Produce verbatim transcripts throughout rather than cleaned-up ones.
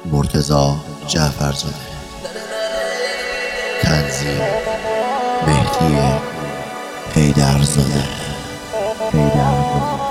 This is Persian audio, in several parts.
مرتضی جعفرزاده. تنظیم مهدی حیدرزاده. حیدرزاده.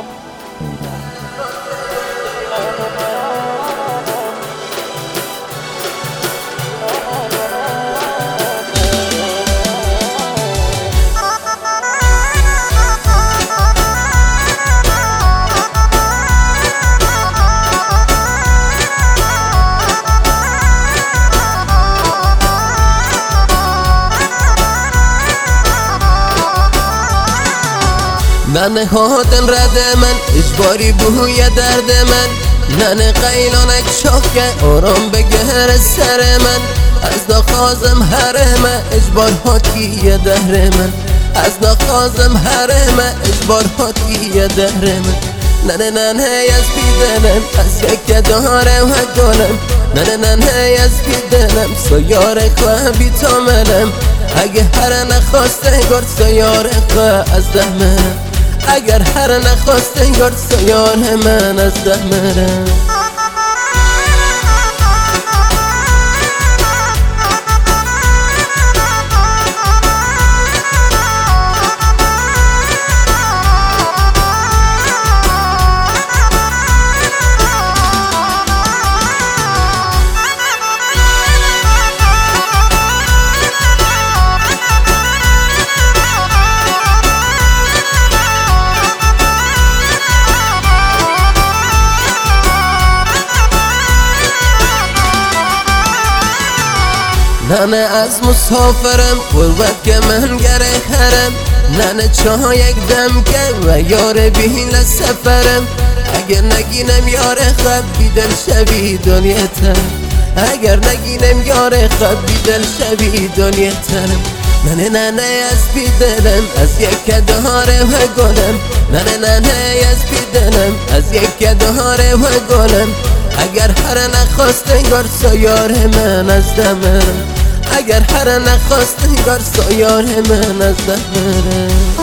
ننه هاتن رد من اجباری بوی درد من، ننه قیلانک شاخه آرام بگهر سر من. از نخوازم حرمه اجبار هاتی دهر من، از نخوازم حرمه اجبار هاتی دهر من. ننه ننه از بیدنم از یک داره و گلم، ننه ننه از بیدنم سیاره خواه بیتامنم. اگه هر نخواسته گرد سیاره خواه از ده منم، اگر هر نخواسته گرد سیاره من از ده منم. ننه از مسافرم قربت که من گره خرم، ننه چاه یک دم که و یار بین سفرم. اگر نگینم یار خب بیدل شوی دنیتم، اگر نگینم یار خب بیدل شوی دنیتم. ننه ننه از بیدلم از یک دهاره و گلم، ننه ننه از بیدلم از یک دهاره و گلم. اگر هر نخواسته گر سیار من از دمرم، اگر هر نخواسته گر سیار من از دمرم.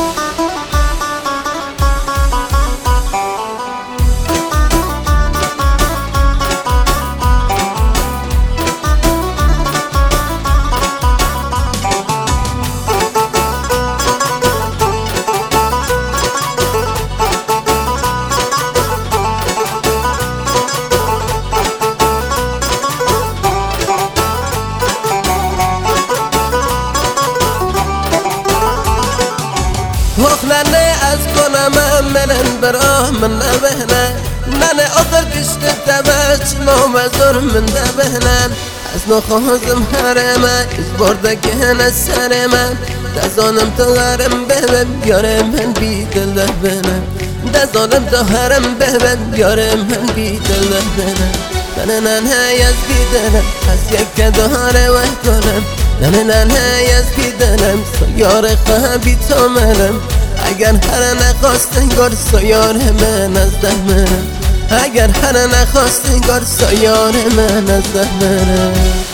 وخ ننه از کنم منن براه من نبهنن، ننه آخر کشت تبچ مامزور من نبهنن. از نخوازم حرمه اجبار دکهن سر من، دزانم تا حرم ببم یاره من بیدل بنم، دزانم تا حرم ببم یاره من بیدل بنم. ننه ننه از بیدلم از یک دهاره و کنم، ننه ننه از بیدلم سیاره خواه بیتامنم. اگر هر نخواسته گر سیاره من از ده منم، اگر هر نخواسته گر سیاره من از ده منم.